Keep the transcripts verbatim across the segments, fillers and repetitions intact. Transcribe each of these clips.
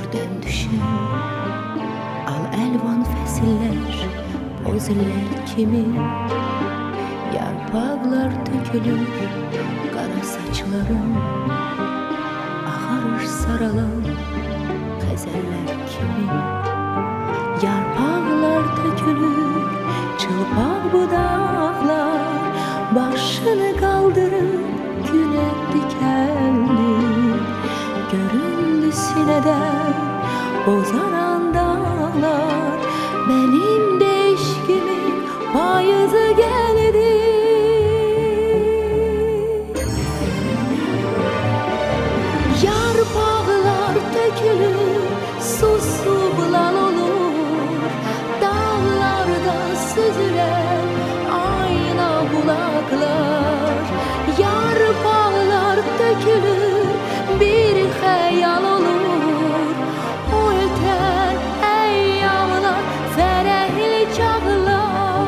gökten düşen al elvan fesiller, poziller kimi, yarpaklar dökülür kara saçların, ağarır saralan gazeller kimi. Yarpaklar dökülür çılpak budaklar, başını kaldırır güne dikenli. Göründü sineden bozaran dağlar, benim de eşkimin payızı geldi. Yarpaklar dökülür, susup lal olur, dağlardan süzülen ayna bulaklar. Yarpaklar dökülür, bir hayal olur, o öten eyyamlar ferehli çağlar.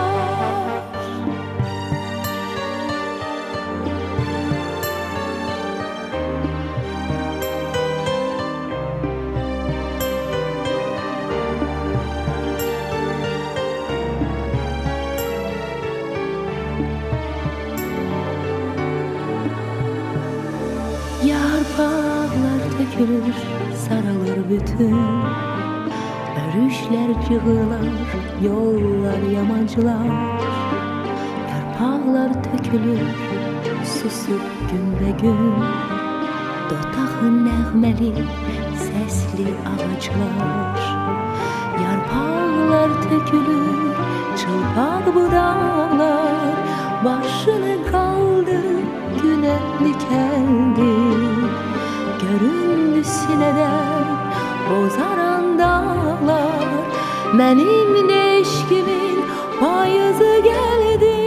Yarpaklar dökülür, sarılır bütün, örüşler cığırlar, yollar yamacılar. Yarpaklar dökülür, susup gün be gün, dotağın nəğmeli, sesli ağaçlar. Yarpaklar dökülür, çılpak budaklar, başını kaldırıp güne dikendi. Göründü sineden bozaran dağlar, benim de eşkimin payızı geldi.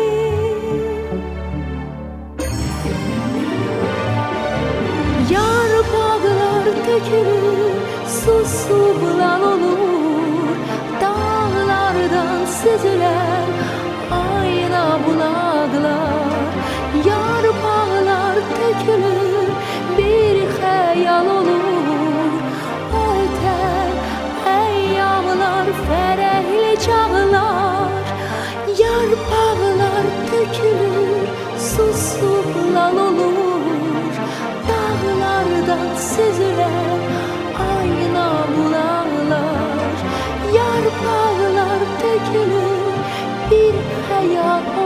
Yarpaklar dökülür, susup lal olur, dağlardan süzülen ayna bulaklar. Yarpaklar dökülür, bir hayal olur, o öten eyyamlar ferehli çağlar. Yarpaklar dökülür, susup lal olur, dağlardan süzülen ayna bulaklar. Yarpaklar dökülür, bir hayal